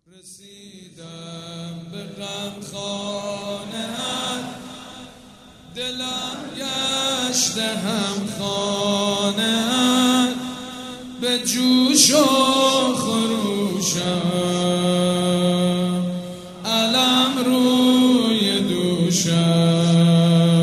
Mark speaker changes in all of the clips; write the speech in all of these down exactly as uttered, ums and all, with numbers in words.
Speaker 1: رسیدم به غمخانه‌ات، دلم گشته هم خانه‌ات، به جوش و خروشم علم روی دوشم.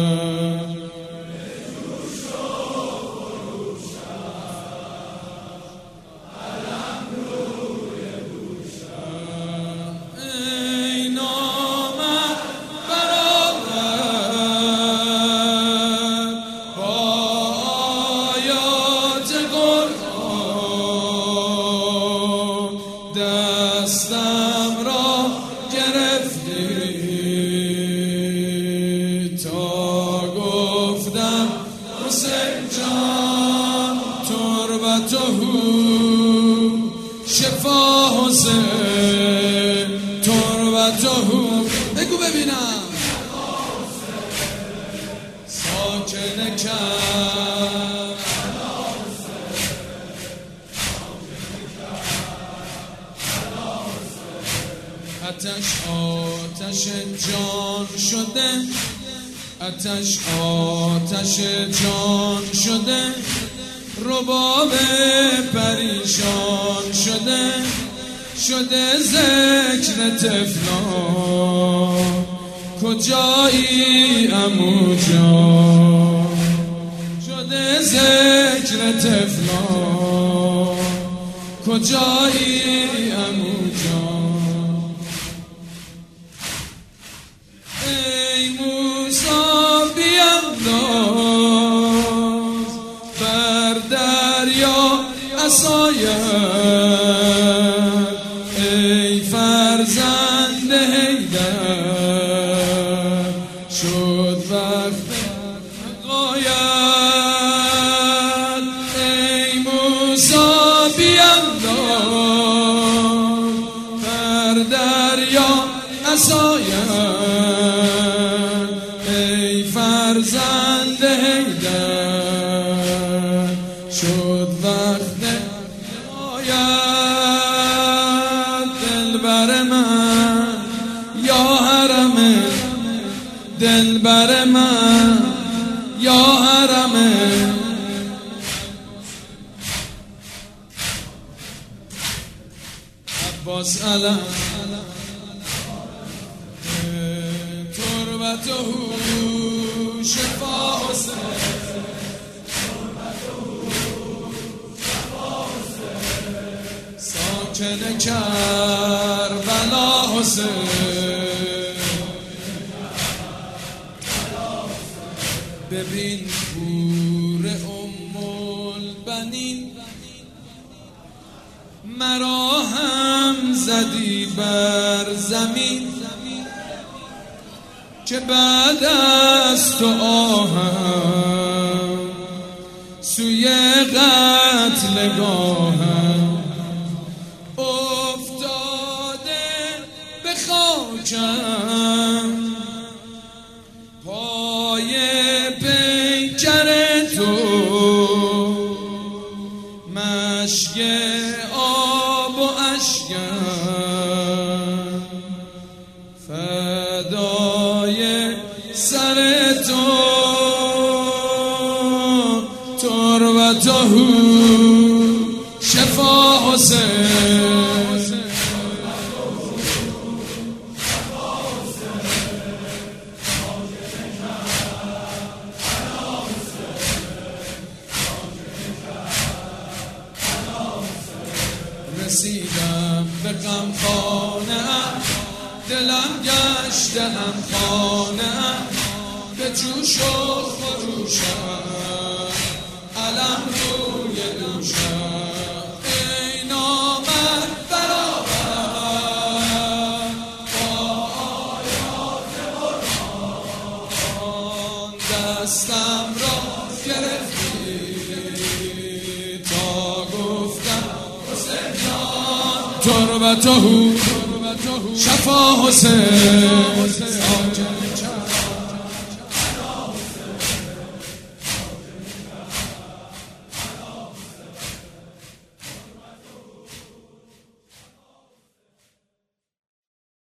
Speaker 1: دستم را گرفتی تا گفتم حسین جان تربته شفا حسین تربته. بگو ببینم ساکن کرد آتش آتش جان شده، آتش آتش جان شده، رباب پریشان شده، شده ذکر طفلان کجایی عمو جان، شده ذکر طفلان کجایی عمو جان. ای موسی بینداز بر دریا عصایت، ای فرزند حیدر شد وقت غایت. ای موسی بینداز بر دریا عصایت، ای فرزند حیدر شد وقت غایت. دلبر من یا حرم، دلبر من یا حرم، عباس علم تربته شفا حسین، ساکن کربلا حسین. ببین پور ام البنین مرا هم زدی بر زمین، که بعد از تو آهم سوی قتلگاهم افتاده به خاکم، پای پیکر تو مشک آب و اشکم، فدای سر تو تربته شفا حسین. رسیدم به غمخانه‌ات، دلم گشته هم خانه‌ات، به جوش و خروشم علم روی دوشم. ای نامرد برابر با آیات قرآن، دستم را گرفتی تا گفتم حسین جان تربته شفا حسین.